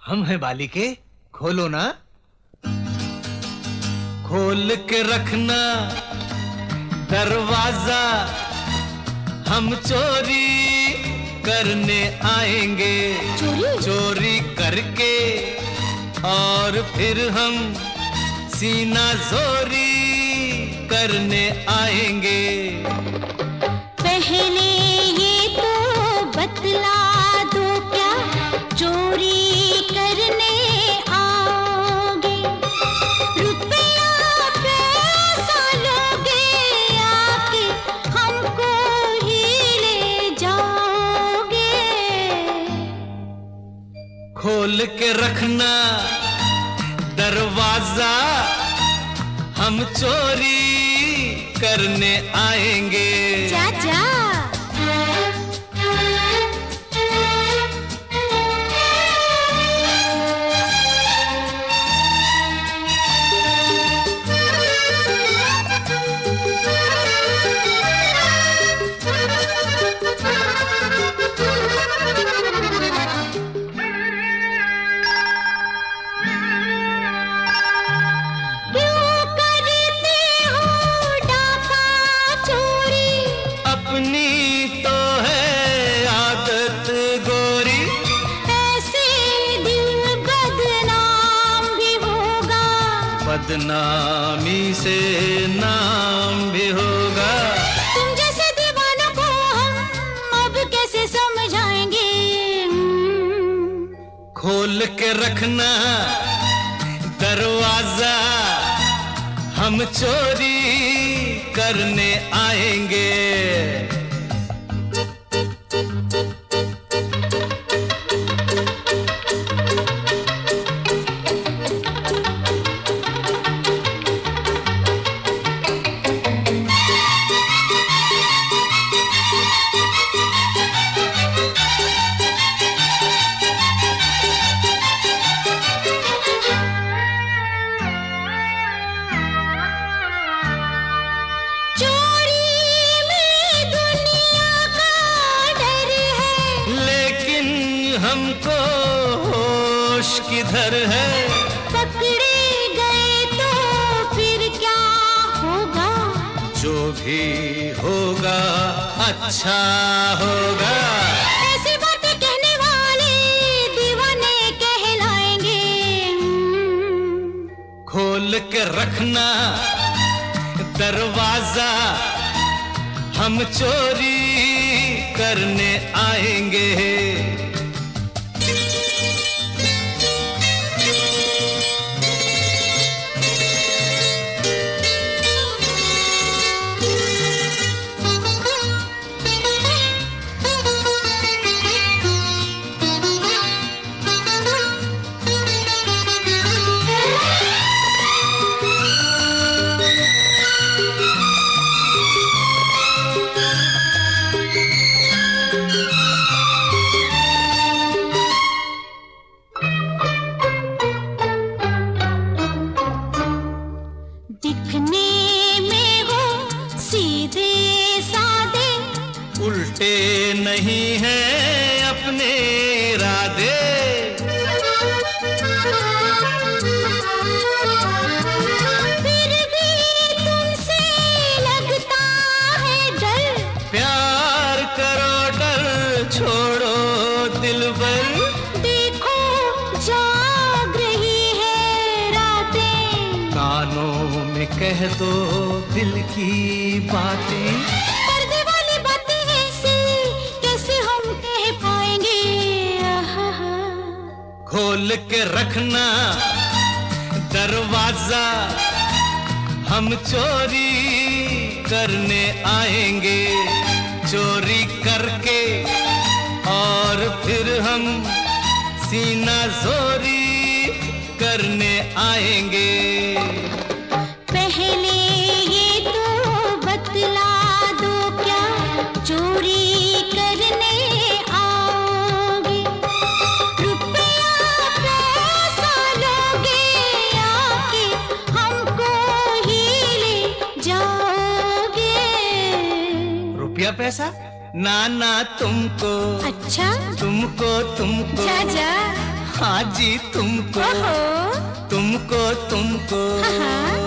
हम हैं बालिके, खोलो ना। खोल के रखना दरवाजा, हम चोरी करने आएंगे। चोरी करके और फिर हम सीना जोरी करने आएंगे। पहले ये तो बतला दो, क्या चोरी करने आओगे? रुपया पैसा लोगे आके हमको ही ले जाओगे। खोल के रखना दरवाजा, हम चोरी करने आएंगे। जा जा। बदनामी से नाम भी होगा। तुम जैसे दीवानों को हम अब कैसे समझाएंगे? खोल के रखना दरवाजा, हम चोरी करने आएंगे। हमको होश किधर है? पकड़े गए तो फिर क्या होगा? जो भी होगा अच्छा होगा। ऐसी बातें कहने वाले दीवाने कहलाएंगे। खोल के रखना दरवाजा, हम चोरी करने आएंगे। दिखने में हो सीधे सादे, उल्टे नहीं हैं अपने इरादे। फिर भी तुमसे लगता है डर। प्यार करो डर छोड़ो दिलबर। देखो जाग रही है रातें, कानों में कह दो दिल की बातें। पर्दे वाली बातें ऐसी कैसे हम कह पाएंगे? खोल के रखना दरवाजा, हम चोरी करने आएंगे। चोरी करके और फिर हम सीना जोरी करने आएंगे। पहले ये तो बतला दो, क्या चोरी करने आओगे? रुपया पैसा लोगे आके हमको ही ले जाओगे। रुपया पैसा? ना ना तुमको। अच्छा तुमको जा जा। हाँ जी तुमको, ओहो, तुमको तुमको। हाँ।